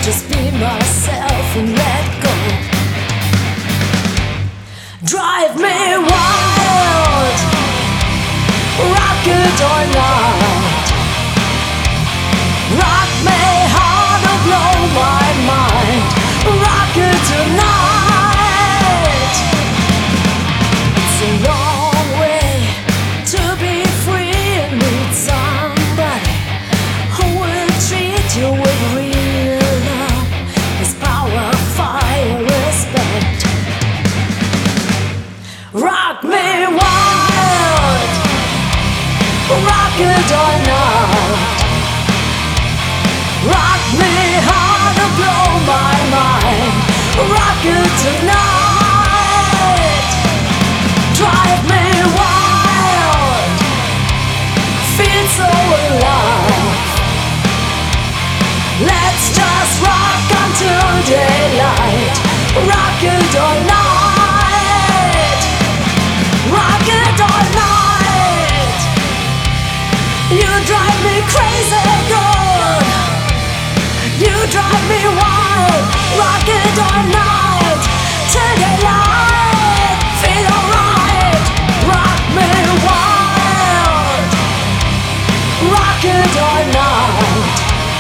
Just be myself and let go. Drive me wild, rock it or not. Rock me hard or blow my mind. Rock it tonight. It's a long way to be free and meet somebody who will treat you with real love. His power, fire, respect. Rock me wild, rock it or not. Rock me hard or blow my mind. Rock it tonight. Drive me wild, feel so alive. Let's just rock until daylight. Rock it or night. Rock it or night. You drive me crazy good. You drive me wild. Rock it or night. Till daylight. Feel alright. Rock me wild. Rock it or night.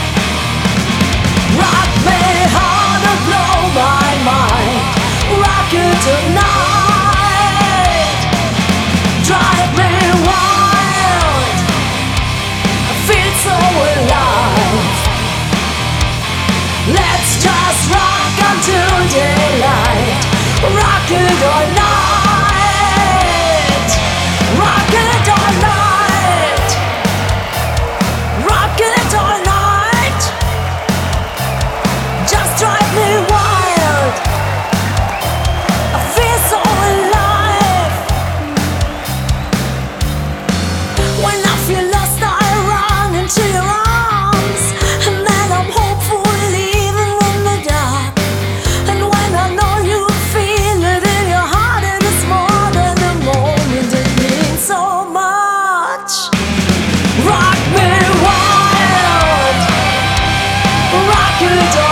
Rock me hard or blow my mind. Rock it tonight. Drive me wild. I feel so alive. Let's just rock until daylight. Rock it or night. Rock it or night. Rock it or night. Just drive me wild. I feel so alive. When I feel lost, I run into your arms, and then I'm hopeful even in the dark. And when I know you feel it in your heart, it is more than a moment, it means so much. Rock me wild, rock it all.